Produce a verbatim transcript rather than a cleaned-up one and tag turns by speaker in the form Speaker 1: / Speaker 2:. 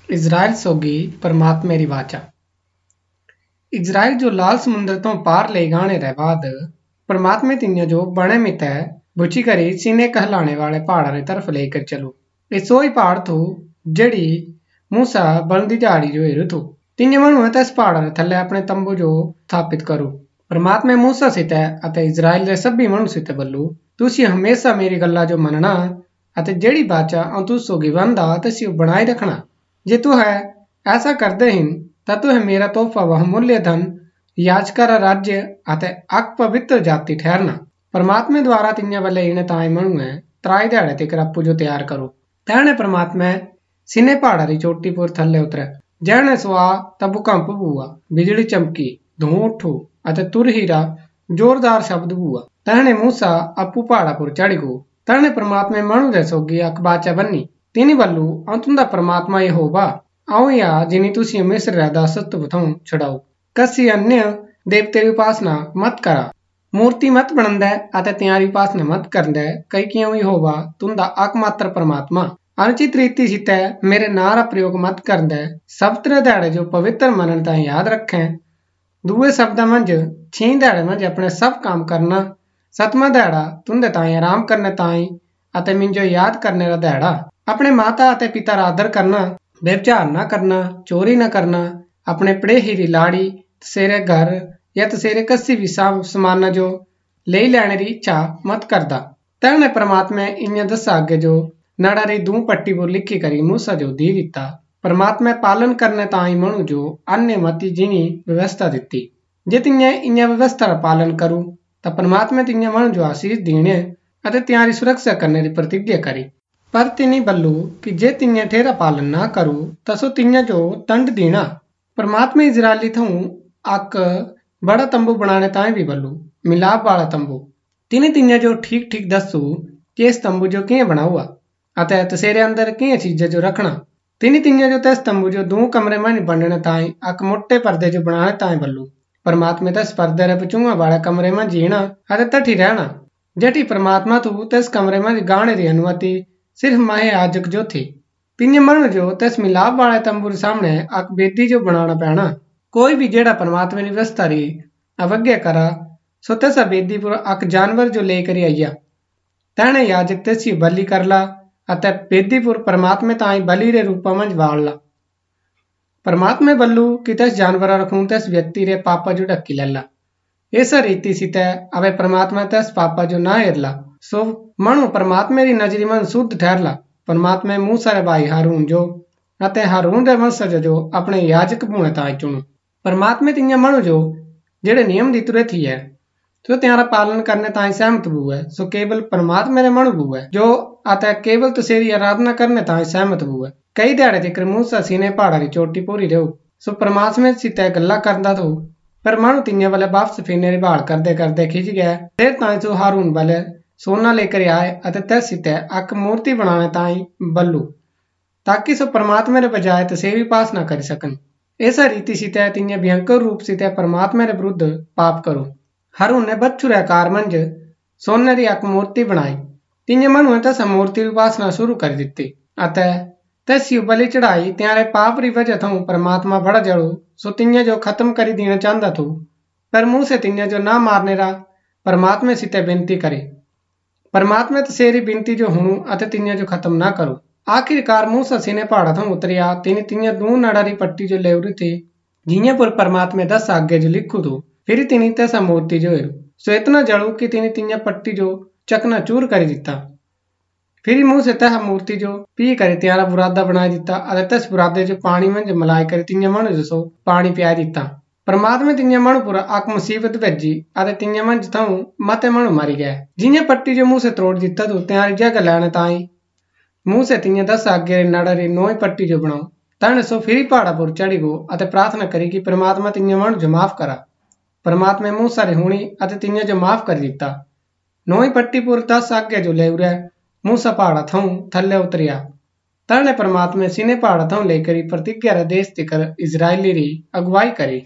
Speaker 1: Israel सोगी परमात्मे री वाचा। इज़राइल जो लाल समुंदर तो पार ले गाने रे बाद परमात्मे तिन्या जो बने मिते बुची करी सीने कहलाने वाले पहाड़ा री तरफ लेकर चलो। ये सोई पहाड़ थू जड़ी मूसा बलदी झाड़ी जो हेरु थू। तिन्या मनु तस पहाड़ा रे थल्ले अपने तंबू जो स्थापित करो। परमात्मे मूसा सिते अते इज़राइल रे सभी मनु सिते बल्लू तुसी हमेशा मेरी गल्ला जो मनना अते जड़ी बाचा औ तुस सोगी वंदा तसी बनाए रखना। जे तू है ऐसा करदे हिन ता तू है मेरा तोहफा बहुमूल्य धन याजका रा राज्य अते अक पवित्र जाति ठहरना। परमात्मे द्वारा तिन्या वाले इने ताई मनु है त्राई दिहाड़े तिकर अप्पू जो तैयार करो। तैने परमात्मे सिने पहाड़ा री चोटी पुर थल्ले उतरे। जैने सुआ ता भूकंप बुआ, बिजली चमकी, धुआं उठू अते तुर हीरा जोरदार शब्द बुआ। तैने मूसा अप्पू पहाड़ा पुर चढ़ गो। तैने परमात्मे मनु दे सोगी अक बाचा बन्नी। तिनी बल्लू औ तुंदा परमात्मा यहोवा आऊं या जिनी तुसी मिस्र रा दासत्व थों छुड़ाओ। कसी अन्य देवते री उपासना मत करा। मूर्ति मत बनंदे अते त्यारी उपासना मत करंदे कई क्यों यहोवा तुंदा एकमात्र परमात्मा। अनुचित रीति सिते मेरे नां रा प्रयोग मत करंदे। सब्तरे दिहाड़े जो पवित्र मनन तां याद रखें। दूए शब्दां मंझ छें दिहाड़े मंझ अपने सब काम करना। सतवां दिहाड़ा तुंदे ताई आराम करने ताई अते मिंजो याद करने रा दिहाड़ा। अपने माता अते पिता रा आदर करना, व्यभिचार ना करना, चोरी ना करना, अपने पड़ेही री लाड़ी तसेरे घर या तसेरे कसी भी समान जो ले लैने री इच्छा मत करदा। तैने परमात्मे इन्या दस आगे जो नड़ा री दूं पट्टी पर लिखी करी मूसा जो दी दिता। परमात्मे पालन करने ताई मनु जो अन्य मती जिनी व्यवस्था दिती। जे तिन्या इन्या व्यवस्था रा पालन करू ता परमात्मे तिन्या मनु जो आशीष दीने अते त्यारी सुरक्षा करने री प्रतिज्ञा करी। पर तिनी बल्लू कि जे तिन्या ठेरा पालन ना करू ता सो तिन्या जो दंड देना। परमात्मे इज़राइली थूं अक बड़ा तंबू बनाने ताई भी बल्लू मिलाप वाला तंबू। तिनी तिन्या जो ठीक ठीक दसू कि इस तंबू जो किए बनाऊआ अते तसेरे अंदर किए चीजें जो रखना। तिनी तिन्या जो तस तंबू जो दो कमरे में बनने ताई अक मोटे पर्दे जो बनाने ताई बल्लू। परमात्मे तस पर्दे रे पचुआ वाले कमरे में जीना अते तठी रहना। जठी परमात्मा थू तस कमरे में गाने री अनुमति सिर्फ माहे याजक जो थी। तिन्या मनु जो तस मिलाप वाले तंबू रे सामने अक बेदी जो बनाना पैना। कोई भी जेड़ा परमात्मा री व्यवस्था री अवज्ञा करा सो तस बेदी पर अक जानवर जो लेकर आईया। तैने याजक तसी बलि करला अते बेदी पर परमात्मे ताई बलि रे रूपा मंझ वाळला। परमात्मे बल्लू कि तस जानवर रखूं तस व्यक्ति रे पापा जो ढक्की लैला। ऐसा रीति सिते अवे परमात्मा तस पापा जो ना हेरला। सो मनु परमात्मे री नजरी में शुद्ध ठहरला। परमात्मे मूसा रे भाई हारून जो अते हारून रे वंशज जो अपने याजक बुने ताई चुनो। परमात्मे तिन्या मनु जो जेड़े नियम दी तुरे थी है तो त्यारा पालन करने ताई सहमत बुए। सो केवल परमात्मे रे मनु बुए जो अते केवल तसेरी आराधना करने ताई सहमत बुए। कई दिहाड़े तिकर मूसा सीने पहाड़ा री चोटी पूरी रहू। सो परमात्मे सिते गल्ला करदा थो पर मनु तिन्या वाले वापस फिरने री भाल करदे करदे खिंच गया। फिर ताई सो हारून वाले सोना लेकर आए अते तस सिते अक मूर्ति बनाने ताई बल्लू ताकि सो परमात्मे रे बजाय तसेरी उपासना कर सकन। ऐसा रीति सिते तिन्या भयंकर रूप सिते परमात्मे रे विरुद्ध पाप करो। हारून ने बच्चू रे आकार मंझ सोने री अक मूर्ति बनाई। तिन्या मनु तस मूर्ति री उपासना शुरू कर दिती अते तस बलि चढ़ाई। त्यारे पाप री वजह थों परमात्मा बड़ा जड़ू सो तिन्या जो खत्म करी देना चाहता थू। पर मुंह से तिन्या जो ना मारने रा परमात्मे सिते विनती करी। परमात्मे तसेरी बिनती जो हुणु अते तिन्या जो खत्म ना करो। आखिरकार मूसा सीने पहाड़ा थों उतरिया। तिनी तिन्या दो नड़ा री पट्टी जो लेवरी थी जिन्या पर परमात्मे दस आगे जो लिखू थू। फिर तिनी तसा मूर्ति जो हेरू सो इतना जड़ू कि तिनी तिन्या पट्टी जो चकना चूर कर दिता। फिर मुंह से तह मूर्ति जो पी कर त्यारा बुरादा बना दिता अते तस बुरादे जो पानी में जो मलाई कर तिन्या मनु जो सो पानी पिया दिता। परमात्मे तिन्या मनु पर अक मुसीबत भेजी अते तिन्या मंझ थों मते मनु मरी गए। जिन्या पट्टी जो मुंह से तोड़ दिता तो त्यारी जगह लैने ताई मुंह से तिन्या दस आगे नड़ा री नोई पट्टी जो बनाओ। तैने सो फिर पहाड़ा पर चढ़ी गो अते प्रार्थना करी कि परमात्मा तिन्या मनु जो माफ करा। परमात्मे मूसा री हुणी अते तिन्या जो माफ कर दिता। नोई पट्टी पर दस आगे जो लेवरे मूसा पहाड़ा थों थल्ले उतरिया। तैने परमात्मे सीने पहाड़ा थों लेकर प्रतिज्ञा रे देश तिकर इज़राइली री अगुवाई करी।